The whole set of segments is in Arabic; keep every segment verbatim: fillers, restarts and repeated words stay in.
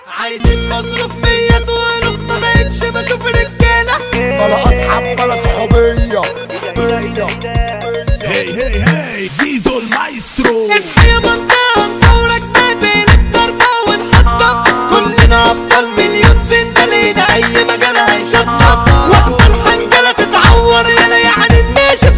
عايزين مصروف مية والوف ما بقتش بشوف رجالة بلا اصحاب بلا صحوبية. هي هي هي زيزو المايسترو. اصحى يا منطقة نصورك نادي الضربة ونحطة كلنا ابطال مليون سنة لينا اي مجال هيشطب وقت الحنجلة تتعور يانا يعني الناشف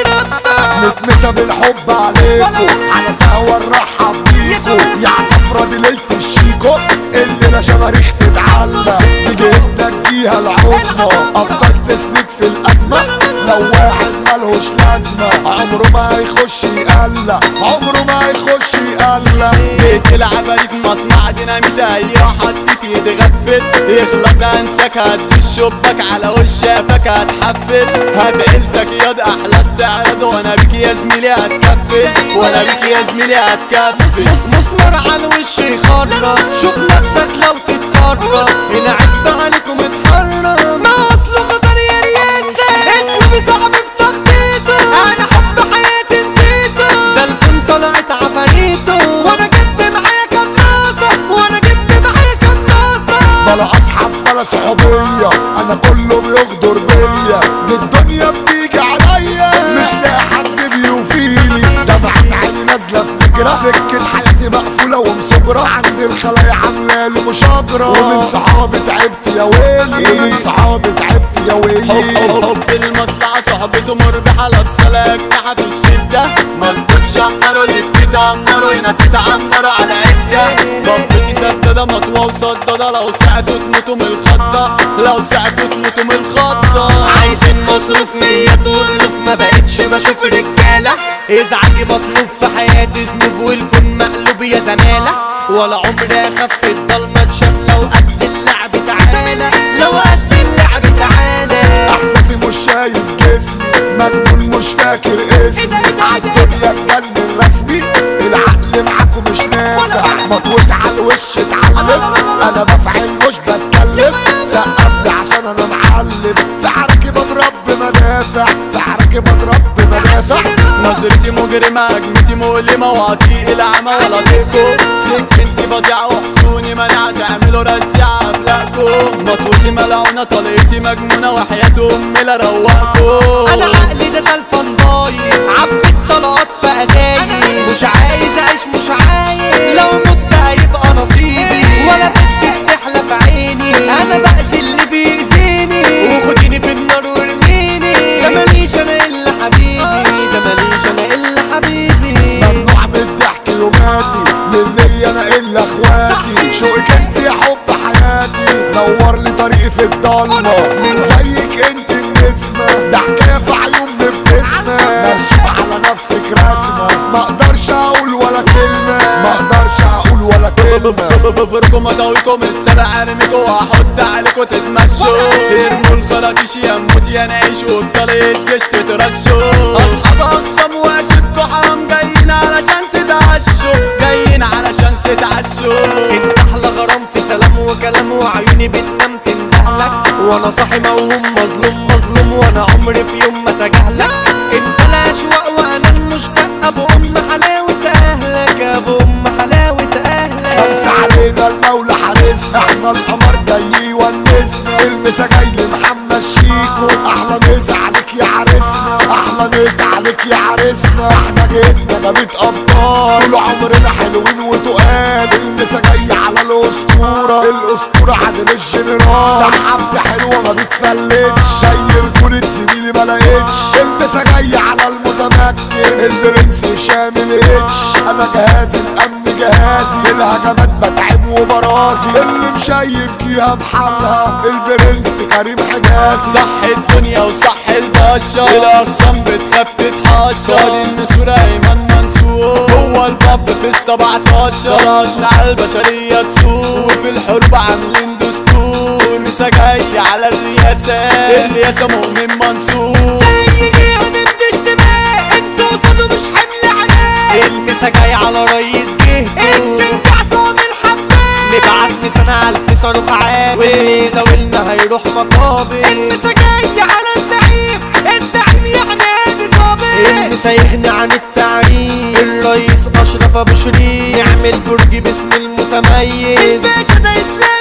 هيرطب نتمسى بالحب عليكو على سهوة نرحب بيكو يا عصفرة دي ليلة الشيكو الليلة شماريخ تتعلق بجهتنا تجيها العظمى افضل تسند في الازمة لو واحد ملهوش لازمة عمره ما هيخش يقلق عمره ما هيخش يقلق. بيت العفاريت مصنع ديناميت اي حطيت يتغفل يغلط انساك هدي الشباك على وشافك هتحفل هات عيلتك ياض احلى استعراض وانا بيك يا زميلي هتكفل وانا بيك يا زميلي هتكفل مس مسمر على الوش يخرب شوف نفسك لو تتكرر هنا عيب عليكم اتحرم ما اصله خطر يا رياسة اسمي صعب في تخطيطه انا حب حياتي نسيته ده الكون طلعت عفاريته وانا جبت معايا قناصة وانا جبت معايا قناصة بلا اصحاب بلا صحوبية انا كله بيغدر بيا دي الدنيا بتيجي عليا مش لاقي حد بيوفيلي دمعت عيني نازلة في فكرة سكة حياتي مقفولة ومسجرة عند الخلايا عاملة مشاجرة ومن صحابي تعبت يا ويلي ومن صحابي تعبت يا ويلي. حب المصلحة صحبته مربحة لابسة لجنحة في الشدة مظبوط شمروا اللي بتتعمروا هنا تتعمروا على عدة ضبطي سدادة مطوة وصدادة لو ساعدوا تموتوا من الخضة لو ساعدوا تموتوا من الخضة. عايزين مصروف مية والوف ما بقتش بشوف رجالة ازعاجي مطلوب في حياتي ذنوب والكون مقلوب يا زمالة ولا عمري اخف الضلمة اتشاف لو قد اللعب تعالى لو قد اللعب تعالى. احساسي مش شايف جسمي مجنون مش فاكر اسمي عالدنيا اتجنن رسمي العقل معاكم مش نافع مطوط على الوش اتعلم انا بفعل مش بتكلم سقفلي عشان انا معلم في حركي بضرب بمدافع في حركي بضرب بمدافع. نظرتي مجرمة هجمتي مؤلمة وعطيق العمى ولا طيقكم سكنتي فظيعة وحصوني منع تعملوا رزيعة افلاقكم مطوتي ملعونة طلقتي مجنونة وحياة امي لا روقكم. انا عقلي ده تلفن ضايع عبيت طلقات في اذاني مش عايز اعيش مش عايز لو مت هيبقى نصيبي ولا بنت بتحلى في عيني انا باذي اللي بيأذيني وخديني في النار وارميني ده ماليش انا الا حبيبي ده ماليش انا الا حبيبي. ممنوع من الضحك يوماتي للي انا الا اخواتي شوقك انت يا حب حياتي نور لي طريقي في الضلمة من زيك انت النسمة ده حكاية في عيون بتسمة مرسوم على نفسك رسمة ما اقدرش اقول ولا كلمة ما اقدرش اقول ولا كلمة. بفركم اداويكم السبع ارميكوا واحط عليكوا تتمشوا ارموا الخراطيش يا نموت يا نعيش وبطلقة جيش تترشوا اصحاب اقسم واشدكوا حرام جايين علشان تتعشوا جايين علشان تتعشوا. انت احلى غرام في سلام وكلام وعيوني بتنام تندهلك وانا صاحي موهوم مظلوم مظلوم وانا عمري في يوم ما تجاهلك انت الاشواق وانا المشتاق ابو ام حلاوة اهلك ابو ام حلاوة اهلك. خمسة علينا المولى حارسنا احنا القمر جاي يونسنا المسا جاي لمحمد شيكو احلى مسا عليك يا عريسنا احلى مسا عليك يا عريسنا احنا جيتنا جابت ابطال طول عمرنا حلوين وتقال المسا جاي على الاسطورة الاسطورة عادل الجنرال سحبت حلوة ما بتفلتش زي رجولة زميلي ما لقيتش المسا جاي على المتمكن البرنس هشام الاتش انا جهازي الامن جهازي الهجمات بتعب وبراسي اللي مشيب جيها بحالها البرنس كريم حجازي صح الدنيا وصح البشر الاقسام بتخاف تتحشر النسور ايمن منصور هو الباب في السبعتاشر ردنا على البشرية تسور في الحروب عاملين دستور مسا جاي على الرئاسة الرئاسة مؤمن منصور يجي هنمدش دماء انت قصاده مش حمل عليه المسا جاي على رئيس جهته انت انت عصام الحمام نبعت لسنة الف صاروخ عامل واللي زاولنا هيروح مقابل المسا جاي على الزعيم الزعيم يعني ظابط المسا يغني عن التعريف الرئيس اشرف ابو شريف نعمل برج باسم المتميز الباشا ده اسلام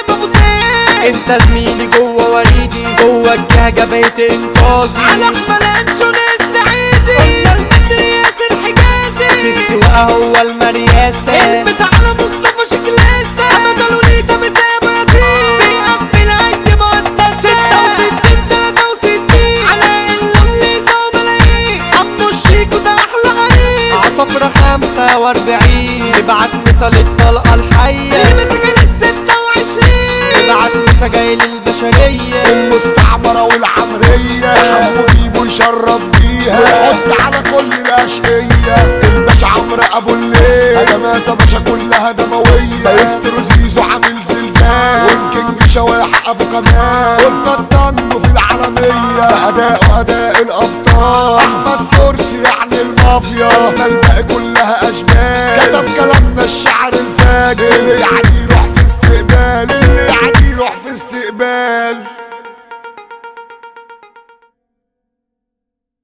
انت زميلي جوه وريدي، جوه الجهجة بيت انقاذي، على احمل انشون السعيدي، قلنا المتر ياسر حجازي، في السواقة هو المرياسة، المس على مصطفى شكلاسة، حمد الوليدة مسام ياسين، بيقفل اي مؤسسة، ستة وستين تلاتة وستين على اللوليسة وملايين، حمو الشيكو ده احلى عريس، عصفرة خمسة واربعين، نبعت مثل الطلقة الحية، اللي مسكن الستة وعشرين، نبعت مسجايل البشرية، المستعمرة والعمرية حمو بيبو يشرف بيها ويحط على كل الاشقية، الباشا عمرو ابو الليل هجمات باشا كلها دموية، مايسترو زيزو عامل زلزال والكينج شواح ابو كمال، والنطنجو في العالمية بأداء أداء الأبطال، أحمد سورسي يعني المافيا، احنا الباقي كلها أشبال، كتب كلامنا الشعر الفاجر، اللي يعني يروح في استقبال، اللي يعني يروح في استقبال.